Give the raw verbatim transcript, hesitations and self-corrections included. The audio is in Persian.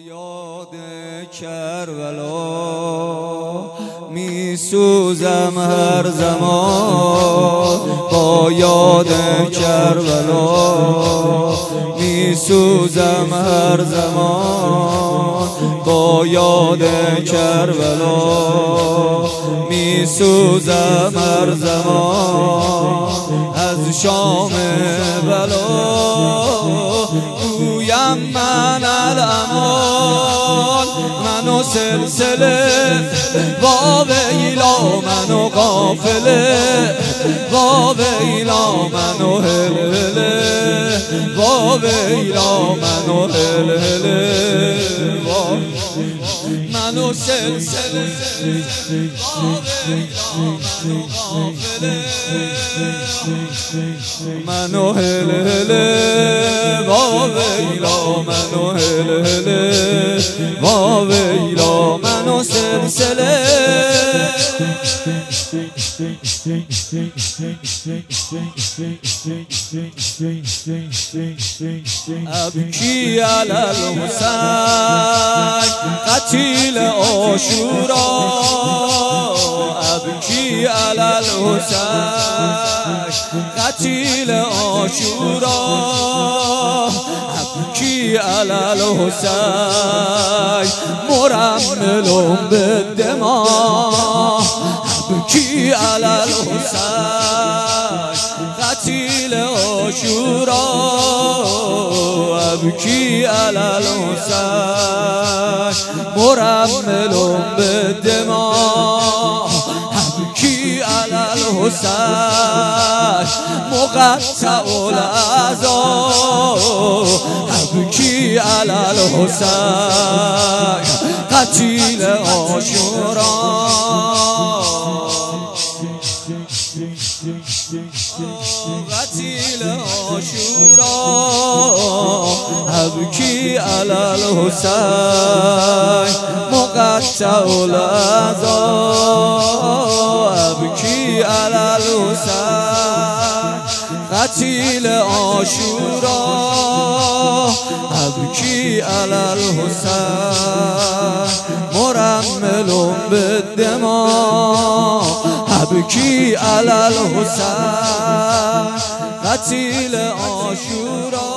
یاد کربلا می سوزم هر زمان، با یاد کربلا می سوزم هر زمان، با یاد کربلا می سوزم هر زمان. از شام بلا گویم من الامان، منو سلسله وا ویلا منو قافله، وا ویلا منو هلهله، وا ویلا منو هلهله، منو سلسله وا ویلا منو قافله، منو هلهله، وا ویلا منو هلهله، وا ویلا منو سلسله. ابکی علی الحسین قتیل عاشورا، ابکی علی الحسین قتیل عاشورا، ابکی علی الحسین مرمل بالدماء، ابکی علی الحسین قتیل عاشورا، ابکی علی الحسین مرمل بالدماء، ابکی علی الحسین مقطع الاعضاء، ابکی علی الحسین قتیل عاشورا. قتیل عاشورا ابکی علی الحسین مقطع الاعضاء، ابکی علی الحسین قتیل عاشورا، ابکی علی الحسین مرمل بالدماء، ابکی علی الحسین قتیل عاشورا.